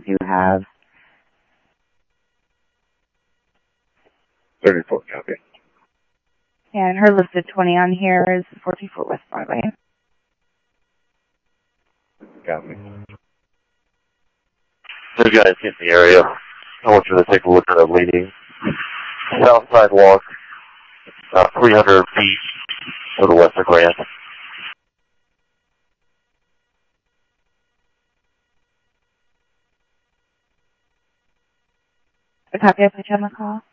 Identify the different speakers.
Speaker 1: you have?
Speaker 2: 34, copy.
Speaker 1: And her listed 20 on here is 44 West Broadway.
Speaker 2: Copy.
Speaker 3: So you guys get in the area. I want you to take a look at a lady. South sidewalk, 300 feet to the west of Grant.
Speaker 1: A copy of which on the call?